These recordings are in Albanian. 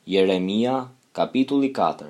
Jeremia, kapitulli 4.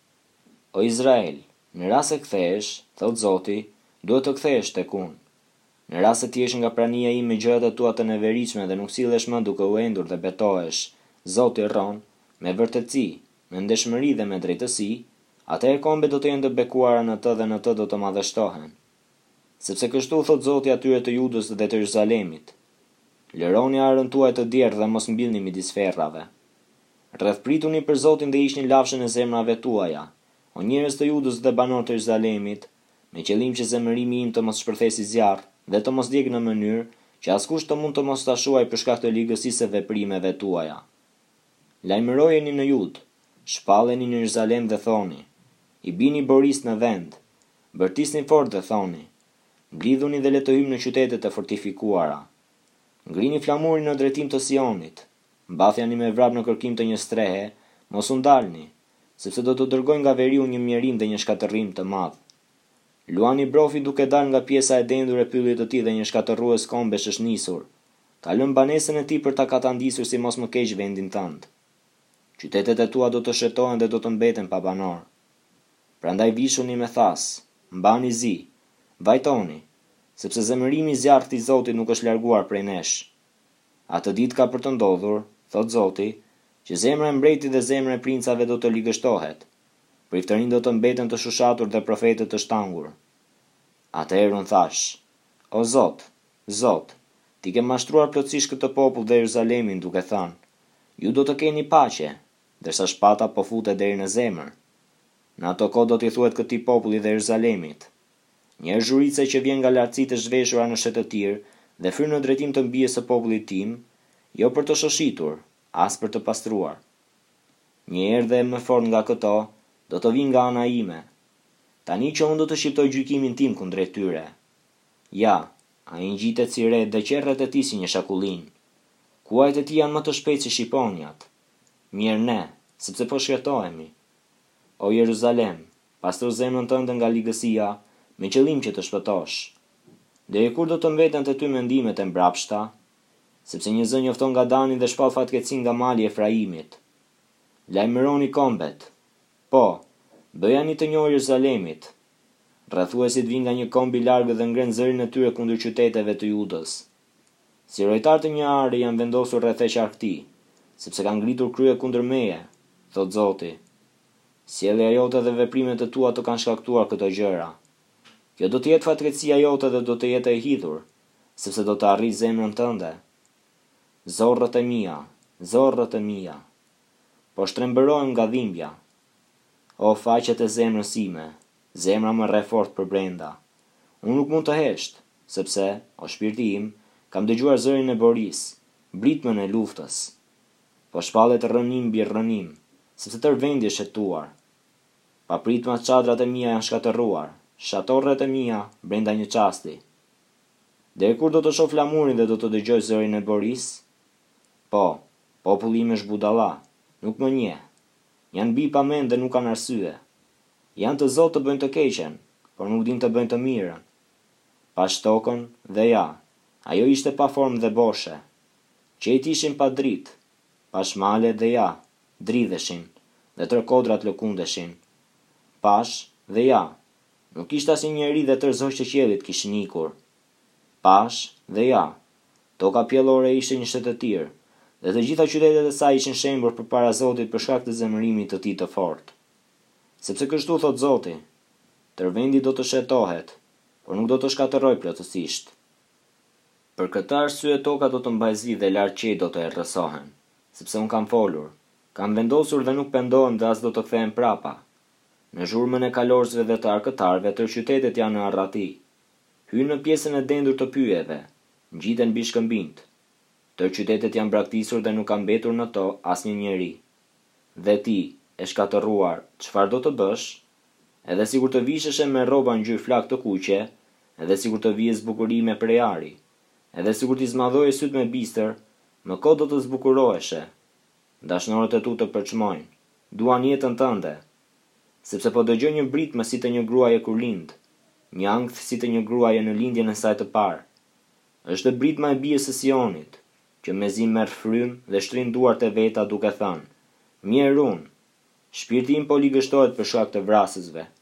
O Izrael, në rast se kthehesh, thot Zoti, duhet të kthehesh tek unë. Në rast se ti jesh nga prania ime me gjërat e tua të neveritshme dhe nuk sillesh më duke u endur dhe betohesh, Zoti rron, me vërtetësi, me ndeshmëri dhe me drejtësi, atëherë kombet do të jenë të bekuara në të dhe në të do të madhështohen. Sepse kështu thot Zoti atyre të Judës dhe të Jeruzalemit: lëroni arën tuaj të djerë dhe mos mbilni midis ferrave. Rreth prituni për Zotin dhe hiqni lafshën e zemrave tuaja, o njerëz të Judës dhe banor të Jeruzalemit, me qëllim që zemërimi im të mos shpërthesi zjarr dhe të mos djegë në mënyrë që askush të mund të mos ta shuaj për shkak të ligësisë së veprimeve tuaja. Lajmërojeni në Judë, shpalleni në Jeruzalem dhe thoni: i bini boris në vend, bërtisni fort dhe thoni: mblidhuni dhe le të hyjmë në qytetet e fortifikuara. Ngrini flamurin në drejtim të Sionit, mbathjani me vrap në kërkim të një strehe, mos u ndalni, sepse do të dërgoj nga veriu një mjerim dhe një shkatërrim të madh. Luani brofi duke dalë nga pjesa e dendur e pyllit të tij dhe një shkatërrues kombesh është nisur. Ka lënë banesën e tij për ta katandisur si mos më keq vendin tënd. Qytetet e tua do të shetohen dhe do të mbeten pa banor. Prandaj vishuni me thas, mbani zi, vajtoni, sepse zemërimi i zjarrt i Zotit nuk është larguar prej nesh. Atë ditë ka për të ndodhur, thot Zoti, që zemra e mbretit dhe zemra e princave do të ligështohet. Priftërin do të mbeten të shushatur dhe profetët të shtangur. Atëherë unë thash: o Zot, Zot, ti ke mashtruar plotësisht këtë popull dhe Jeruzalemin duke thënë: ju do të keni paqe, ndërsa shpata po futet deri në zemër. Në ato kohë do t'i thuhet këtij populli dhe Jeruzalemit: një zhurice që vjen nga lartësitë e zhveshura në shtetëtir dhe fryr në drejtim të mbijes së popullit tim, jo për të shoshitur, as për të pastruar. Një erdhje më fort nga këto do të vinë nga ana ime. Tani që unë do të shqiptoj gjykimin tim kundrejt tyre. Ja, ai ngjitet si re dhe qerret e tij si një shakullin. Kuajt e tij janë më të shpejtë se shqiponjat. Mirë ne, sepse po shkëtohemi. O Jeruzalem, pastro zemrën tënde nga ligësia, me qëllim që të shpëtosh. Deri kur do të mbeten të ty mendimet e mbrapshta? Sepse një zë njofton nga Dani dhe shpall fatkeqësi nga mali e Efraimit. Lajmëroni kombet. Po, bëjani të njohur Jeruzalemit. Rrethuesit vinë nga një komb i largët dhe ngren zërin e tyre kundër qyteteve të Judës. Si rojtar të një are janë vendosur rreth e qarkti, sepse kanë ngritur krye kundër meje, thot Zoti. Sjellja jote dhe veprimet e tua të kanë shkaktuar këto gjëra. Kjo do të jetë fatkeqësia jote dhe do të jetë e hidhur, sepse do të arrijë zemrën tënde. Zorrët e mia, po shtrembërohem nga dhimbja. O faqet e zemrës ime, zemra më rre fort për brenda. Unë nuk mund të hesht, sepse, o shpirti im, kam dëgjuar zërin e boris, britmën e luftës. Po shpallet rënim mbi rënim, sepse tërë vendi është shëtuar. Papritma çadrat e mia janë shkatërruar, shatorret e mia brenda një çasti. Deri kur do të shoh flamurin dhe do të dëgjoj zërin e boris? Po, populli im është budalla, nuk më njeh. Janë bi pa mend dhe nuk kanë arsye. Janë të zotë të bëjnë të keqen, por nuk din të bëjnë të mirën. Pa shtokën dhe ja, ajo ishte pa formë dhe boshe. Qejt ishin pa dritë, pa shmale dhe ja, dridheshin, dhe tërë kodrat lëkundeshin. Pash dhe ja, nuk ishte asnjë njeri dhe tërë zogjtë e qiellit kishin ikur. Pash dhe ja, toka pjellore ishte një shtetëtir, dhe të gjitha qytetet e saj ishin shembur përpara Zotit për shkak të zemërimit të tij të fortë. Sepse kështu thot Zoti: tërë vendi do të shetohet, por nuk do të shkatërroj plotësisht. Për këtë arsye toka do të mbajë zi dhe larg qej do të errësohen, sepse un kam folur, kam vendosur dhe nuk pendohen dhe as do të kthehen prapa. Në zhurmën e kalorzëve dhe të arkëtarëve, tërë qytetet janë në arrati. Hynë në pjesën e dendur të pyjeve, ngjiten mbi shkëmbinjt. Tërë qytetet janë braktisur dhe nuk ka mbetur në to asnjë njeri. Dhe ti, e shkatërruar, çfarë do të bësh? Edhe sikur të visheshe me rroba ngjyrë flak të kuqe, edhe sikur të vije zbukurime prej ari, edhe sikur t'i zmadhoje syt me bistër, më kohë do të zbukuroheshe. Dashnorët e tu të përçmojnë, duan jetën tënde, sepse po dëgjoj një britmë si të një gruaje kur lind, një ankth si të një gruaje në lindjen e saj të parë. Është britma e bijës së Sionit, që mezi merr frymë dhe shtrin duart e veta duke thënë: Mirë unë, shpirti im po ligështohet për shkak të vrasësve.